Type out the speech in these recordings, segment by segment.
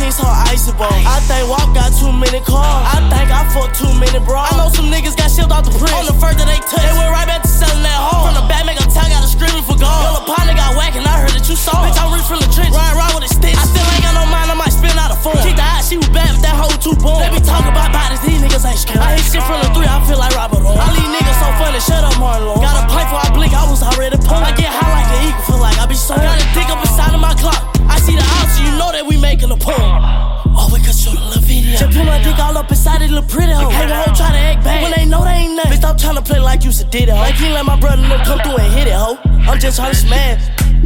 17 so icy ball. I think Walk got too many cars. I think I fucked too many bras. I know some niggas got shipped off the print. On the first that they touched, they went right back to selling that home. From the back, make a tell, got a screaming for gold. Your partner got whack and I heard that you saw. Bitch, I'm rich from the trench, riding around with a stitch. I still ain't got no mind, I might spin out a phone. Kick the eye, she was bad, but that hoe too boom. They be talking about bodies, these niggas ain't scared. I hit shit from the 3, I feel like Robert Owen. All these niggas so funny, shut up, Marlon. Got a pipe before I blink, I was already pumped. I get high like the eagle, feel like I be so. Got a dick up inside of my clock. I see the house, so you know that we making a poem. Oh, we could shoot a little video. Just put my dick all up inside it, little pretty hoe. Hang a hoe, try to act bad when they know they ain't nothing. Bitch, stop tryna play like you did it, ho. I can't let my brother know come through and hit it, ho. I'm just tryna smash.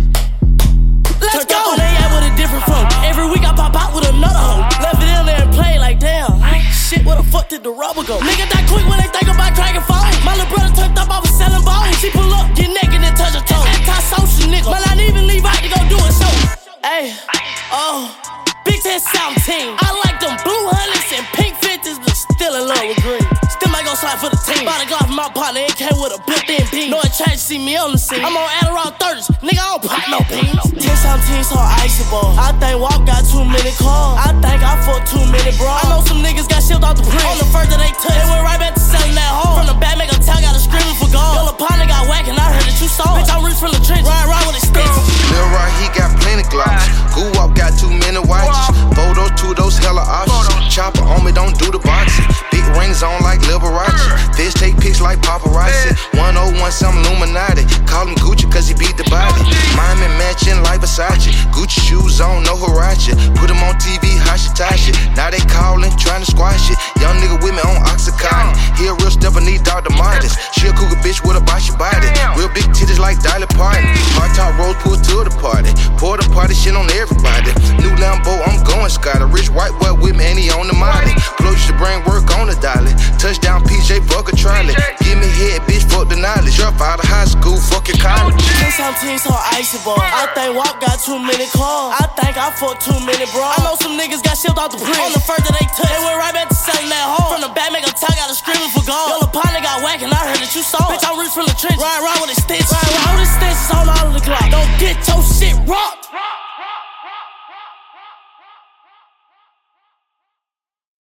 Let's go! On they ass with a different phone. Every week I pop out with another hoe. Left it in there and play like damn. Shit, where the fuck did the rubber go? Nigga die quick when they think about cracking phone. My little brother turned up, I was selling bones. She pull up, get naked and touch her toe. Anti-social nigga, might not even leave out to go do a show. Ayy, oh, Big 10-17. I like them blue hundreds and pink 50s, but still in love with green. Still might go slide for the team. Bought a Glock for my partner, it came with a built-in beam. No attraction, see me on the scene. I'm on Adderall 30s, nigga, I don't pop no beans. 10-17 so icy ball. I think Walk got too many cars. I think I fucked too many bras. I know some niggas got shipped off the print. On the first that they touched, they went right back to selling that home. From the back, make a tell, got a screaming for gold. Your partner got whack and I heard that you saw. Bitch, I'm rich from the trench, riding around with a stick. Lil Rock, he got plenty glocks. Goo Up got too many watches. Photos, 2 those hella options. Chopper on me, don't do the boxing. Big rings on like Liberace. Fish take pics like paparazzi. 101 some Illuminati. Call him Gucci cause he beat the body. Miami matching like Versace. Gucci shoes on, no Huarache. Put him on TV, Hashitashi. Now they calling, trying to squash it. Young nigga with me on Oxycontin. He a real stepper, need Dr. Martens. She a cougar bitch with a boshy body. Real big titties like Dolly Parton. Hard top rose pull to the party. Pour the party shit on everybody. New Lambo, I'm going Scott. A rich white boy with me and he on the molly. Close your brain, work on the dolly. Touchdown PJ, fuck a trolley. Give me head, bitch, fuck the knowledge. Drop out of high school, fuck your college. 10-17 so icy ball. I think Walk got too many cars. I think I fucked too many bras. I know some niggas got shipped off the print. On the first that they touched, they went right back to selling that home. From the back, make a tell, got a screaming for gold. Your partner got whack and I heard that you saw. Bitch, I'm rich from the trench, riding around with a stitch. Riding around with a stitch, it's on all of the clock. Don't get your shit rocked.